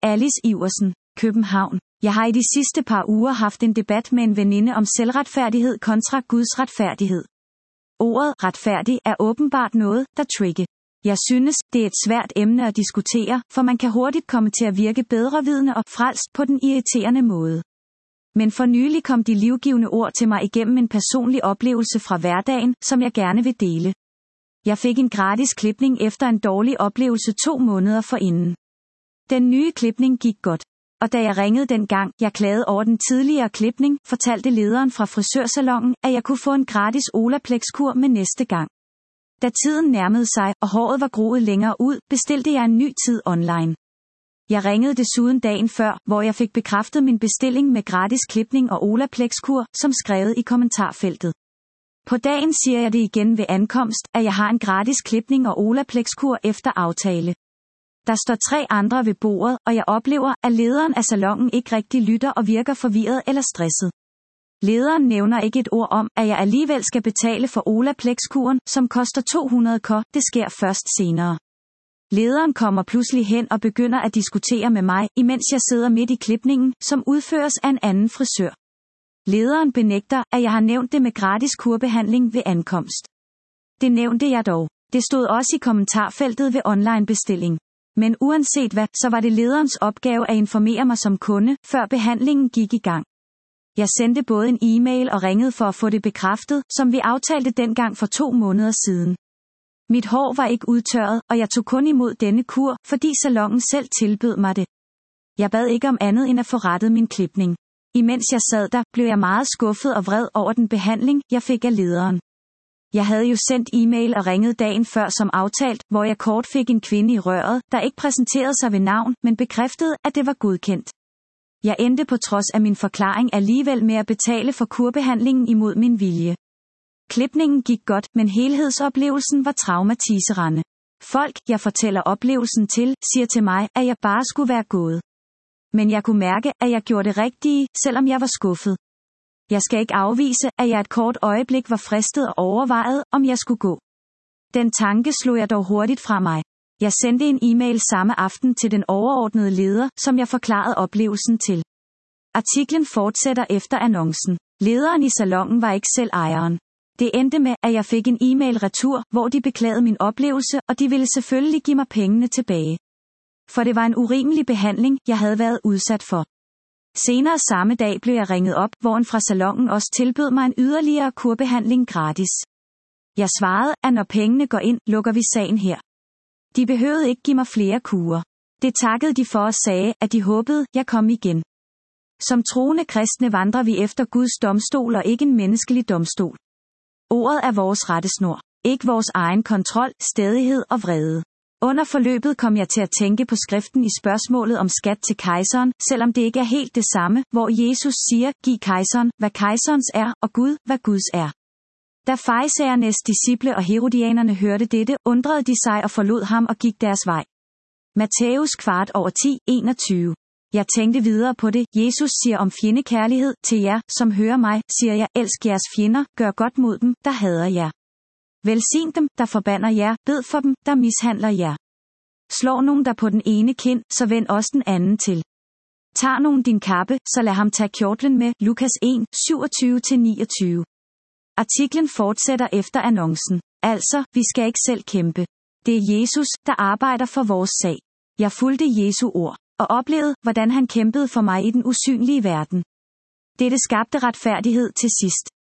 Alice Iversen, København. Jeg har i de sidste par uger haft en debat med en veninde om selvretfærdighed kontra Guds retfærdighed. Ordet retfærdig er åbenbart noget, der trigger. Jeg synes, det er et svært emne at diskutere, for man kan hurtigt komme til at virke bedrevidende og frelst på den irriterende måde. Men for nylig kom de livgivende ord til mig igennem en personlig oplevelse fra hverdagen, som jeg gerne vil dele. Jeg fik en gratis klipning efter en dårlig oplevelse 2 måneder forinden. Den nye klipning gik godt. Og da jeg ringede dengang, jeg klagede over den tidligere klipning, fortalte lederen fra frisørsalonen, at jeg kunne få en gratis Olaplex-kur med næste gang. Da tiden nærmede sig, og håret var groet længere ud, bestilte jeg en ny tid online. Jeg ringede desuden dagen før, hvor jeg fik bekræftet min bestilling med gratis klipning og Olaplex-kur, som skrevet i kommentarfeltet. På dagen siger jeg det igen ved ankomst, at jeg har en gratis klipning og Olaplex-kur efter aftale. Der står 3 andre ved bordet, og jeg oplever, at lederen af salonen ikke rigtig lytter og virker forvirret eller stresset. Lederen nævner ikke et ord om, at jeg alligevel skal betale for Olaplex-kuren, som koster 200 kr. Det sker først senere. Lederen kommer pludselig hen og begynder at diskutere med mig, imens jeg sidder midt i klipningen, som udføres af en anden frisør. Lederen benægter, at jeg har nævnt det med gratis kurbehandling ved ankomst. Det nævnte jeg dog. Det stod også i kommentarfeltet ved online bestilling. Men uanset hvad, så var det lederens opgave at informere mig som kunde, før behandlingen gik i gang. Jeg sendte både en e-mail og ringede for at få det bekræftet, som vi aftalte dengang for 2 måneder siden. Mit hår var ikke udtørret, og jeg tog kun imod denne kur, fordi salonen selv tilbød mig det. Jeg bad ikke om andet end at få rettet min klipning. Imens jeg sad der, blev jeg meget skuffet og vred over den behandling, jeg fik af lederen. Jeg havde jo sendt e-mail og ringet dagen før som aftalt, hvor jeg kort fik en kvinde i røret, der ikke præsenterede sig ved navn, men bekræftede, at det var godkendt. Jeg endte på trods af min forklaring alligevel med at betale for kurbehandlingen imod min vilje. Klipningen gik godt, men helhedsoplevelsen var traumatiserende. Folk, jeg fortæller oplevelsen til, siger til mig, at jeg bare skulle være gået. Men jeg kunne mærke, at jeg gjorde det rigtige, selvom jeg var skuffet. Jeg skal ikke afvise, at jeg et kort øjeblik var fristet og overvejede, om jeg skulle gå. Den tanke slog jeg dog hurtigt fra mig. Jeg sendte en e-mail samme aften til den overordnede leder, som jeg forklarede oplevelsen til. Artiklen fortsætter efter annoncen. Lederen i salonen var ikke selv ejeren. Det endte med, at jeg fik en e-mail retur, hvor de beklagede min oplevelse, og de ville selvfølgelig give mig pengene tilbage. For det var en urimelig behandling, jeg havde været udsat for. Senere samme dag blev jeg ringet op, hvor en fra salonen også tilbød mig en yderligere kurbehandling gratis. Jeg svarede, at når pengene går ind, lukker vi sagen her. De behøvede ikke give mig flere kurer. Det takkede de for og sagde, at de håbede, jeg kom igen. Som troende kristne vandrer vi efter Guds domstol og ikke en menneskelig domstol. Ordet er vores rettesnor, ikke vores egen kontrol, stædighed og vrede. Under forløbet kom jeg til at tænke på skriften i spørgsmålet om skat til kejseren, selvom det ikke er helt det samme, hvor Jesus siger, giv kejseren, hvad kejserens er, og Gud, hvad Guds er. Da farisæernes disciple og herodianerne hørte dette, undrede de sig og forlod ham og gik deres vej. Matthæus 4:10-21. Jeg tænkte videre på det, Jesus siger om fjendekærlighed, til jer, som hører mig, siger jeg, elsk jeres fjender, gør godt mod dem, der hader jer. Velsign dem, der forbander jer, bed for dem, der mishandler jer. Slår nogen der på den ene kind, så vend også den anden til. Tag nogen din kappe, så lad ham tage kjortlen med, Lukas 1:27-29. Artiklen fortsætter efter annoncen. Altså, vi skal ikke selv kæmpe. Det er Jesus, der arbejder for vores sag. Jeg fulgte Jesu ord, og oplevede, hvordan han kæmpede for mig i den usynlige verden. Dette skabte retfærdighed til sidst.